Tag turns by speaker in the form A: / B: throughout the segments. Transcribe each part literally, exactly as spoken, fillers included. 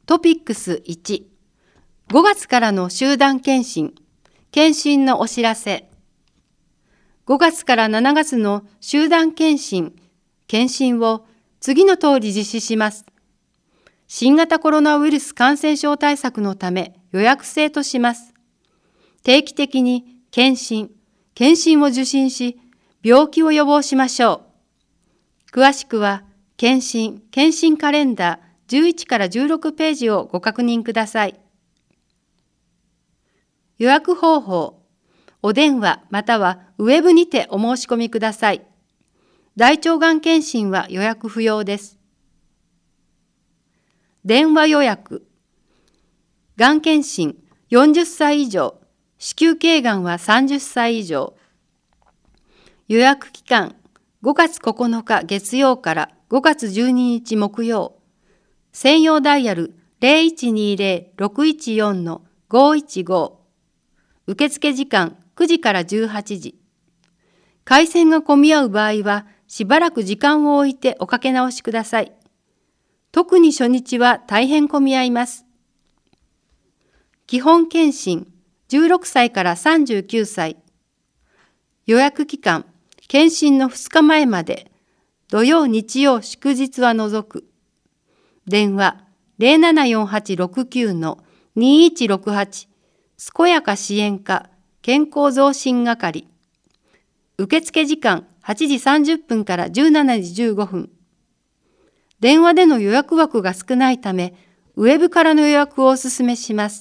A: トピックスいち、ごがつからの集団検診、検診のお知らせ。ごがつからしちがつの集団検診、検診を次の通り実施します。新型コロナウイルス感染症対策のため予約制とします。定期的に検診、検診を受診し、病気を予防しましょう。詳しくは、検診、検診カレンダーじゅういちからじゅうろくページをご確認ください。予約方法、お電話またはウェブにてお申し込みください。大腸がん検診は予約不要です。電話予約、がん検診よんじゅっさい以上、子宮頸がんはさんじゅっさい以上。予約期間、ごがつここのか月曜からごがつじゅうににち木曜。専用ダイヤル ゼロいちにゼロ ろくいちよん ごいちご。受付時間くじからじゅうはちじ。回線が混み合う場合は、しばらく時間を置いておかけ直しください。特に初日は大変混み合います。基本検診、じゅうろくさいからさんじゅうきゅうさい。予約期間、検診のふつかまえまで、土曜日曜祝日は除く。電話ゼロななよんはちろくきゅうのにいちろくはち、健やか支援課健康増進係。受付時間はちじさんじゅっぷんからじゅうしちじじゅうごふん。電話での予約枠が少ないため、ウェブからの予約をお勧めします。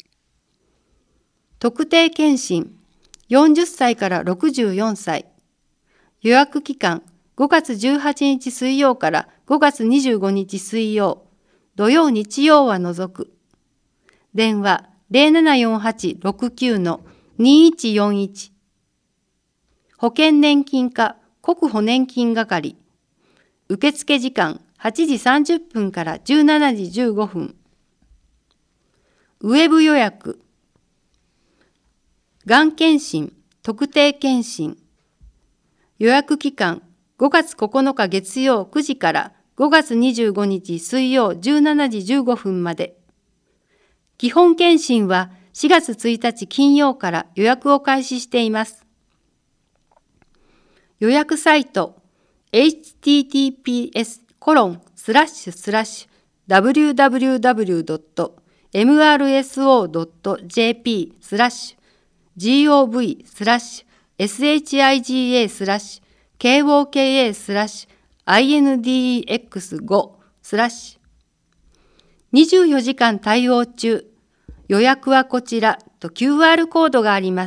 A: 特定健診、よんじゅっさいからろくじゅうよんさい。予約期間、ごがつじゅうはちにち水曜からごがつにじゅうごにち水曜、土曜日曜は除く。電話ゼロななよんはちろくきゅうのにいちよんいち。保険年金課国保年金係。受付時間はちじさんじゅっぷんからじゅうしちじじゅうごふん。ウェブ予約。がん検診、特定検診。予約期間ごがつここのか月曜くじからごがつにじゅうごにち水曜じゅうしちじじゅうごふんまで。基本検診はしがつついたち金曜から予約を開始しています。予約サイト エイチティーティーピーエスコロンスラッシュスラッシュダブリューダブリューダブリュードットエムアールエスオードットジェーピースラッシュジーオーブイスラッシュエスエイチアイジーエースラッシュケーオーケーエースラッシュアイエヌディーエックスごスラッシュにじゅうよじかん対応中。予約はこちらと キューアール コードがあります。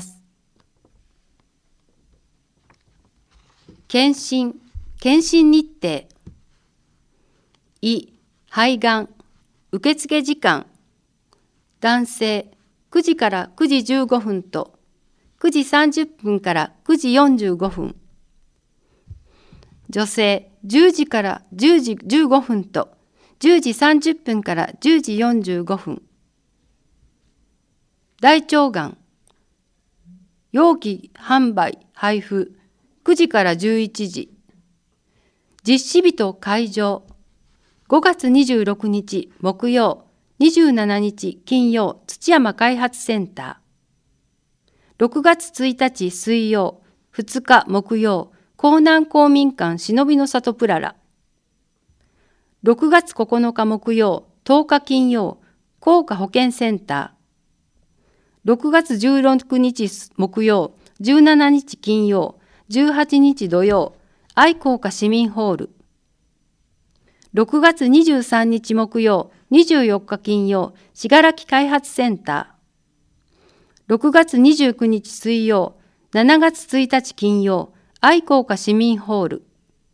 A: 検診、検診日程。胃、肺がん、受付時間。男性、くじからくじじゅうごふんとくじさんじゅっぷんからくじよんじゅうごふん。女性、じゅうじからじゅうじじゅうごふんとじゅうじさんじゅっぷんからじゅうじよんじゅうごふん。大腸がん、容器販売配布くじからじゅういちじ。実施日と会場、ごがつにじゅうろくにち木曜、にじゅうしちにち金曜土山開発センター。ろくがつついたち水曜、ふつか木曜、江南公民館忍びの里プララ。ろくがつここのか木曜、とおか金曜、高価保健センター。ろくがつじゅうろくにち木曜、じゅうしちにち金曜、じゅうはちにち土曜、愛好家市民ホール。ろくがつにじゅうさんにち木曜、にじゅうよっか金曜、信楽開発センター。ろくがつにじゅうくにち水曜、しちがつついたち金曜、愛好家市民ホール。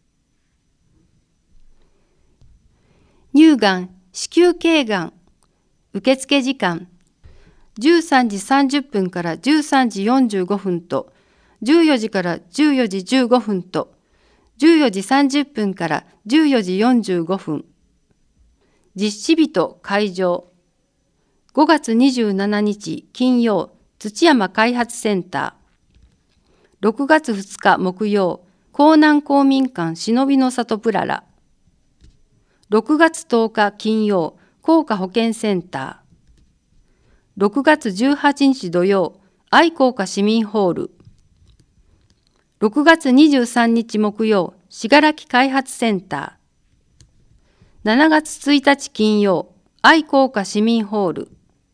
A: 乳がん、子宮頸がん。受付時間。じゅうさんじさんじゅっぷんからじゅうさんじよんじゅうごふんと、じゅうよじからじゅうよじじゅうごふんと、じゅうよじさんじゅっぷんからじゅうよじよんじゅうごふん。実施日と会場。ごがつにじゅうしちにち金曜、土山開発センター。ろくがつふつか木曜、江南公民館忍びの里プララ。ろくがつとおか金曜、 工科保健センター。ろくがつじゅうはちにち土曜、愛工科市民ホール。ろくがつにじゅうさんにち木曜、信楽開発センター。しちがつついたち金曜、愛工科市民ホール。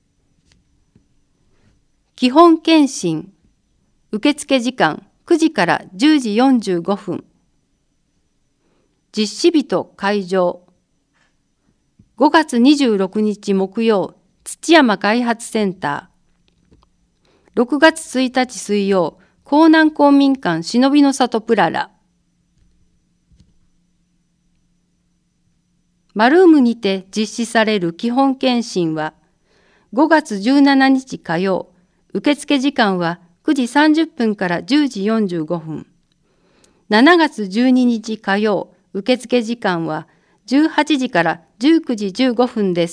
A: 基本検診。受付時間くじからじゅうじよんじゅうごふん。実施日と会場。ごがつにじゅうろくにち木曜、土山開発センター。ろくがつついたち水曜、江南公民館忍びの里プララ。マルームにて実施される基本検診は、ごがつじゅうしちにち火曜、受付時間はくじさんじゅっぷんからじゅうじよんじゅうごふん。しちがつじゅうににち火曜、受付時間はじゅうはちじからじゅうくじじゅうごふんです。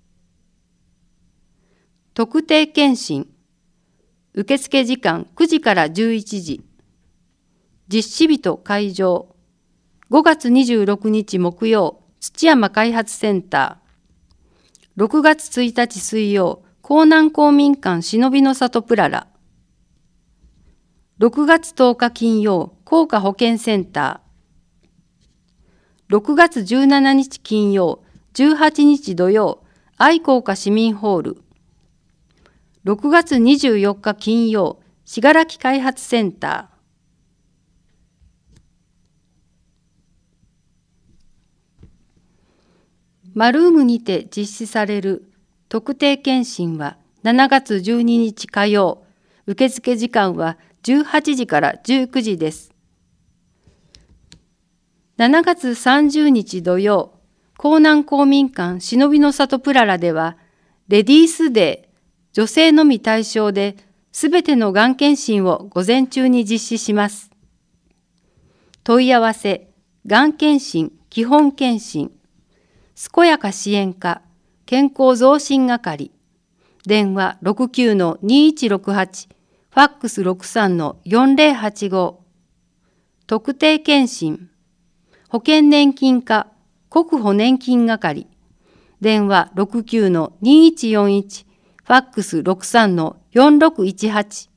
A: 特定検診。受付時間くじからじゅういちじ。実施日と会場。ごがつにじゅうろくにち木曜、土山開発センター。ろくがつついたち水曜、江南公民館忍びの里プララ。ろくがつとおか金曜、工科保健センター。ろくがつじゅうしちにち金曜、じゅうはちにち土曜、愛工科市民ホール。ろくがつにじゅうよっか金曜、信楽開発センター。マルームにて実施される特定検診はしちがつじゅうににち火曜、受付時間はじゅうはちじからじゅうくじです。しちがつさんじゅうにち土曜、江南公民館忍びの里プララでは、レディースデー、女性のみ対象で、すべてのがん検診を午前中に実施します。問い合わせ、がん検診、基本検診、健やか支援課、健康増進係、電話 ろくきゅうのにいちろくはち、ファックス ろくさんのよんぜろはちご、特定検診、保険年金課、国保年金係、電話 ろくきゅうのにいちよんいち、ファックス ろくさんのよんろくいちはち、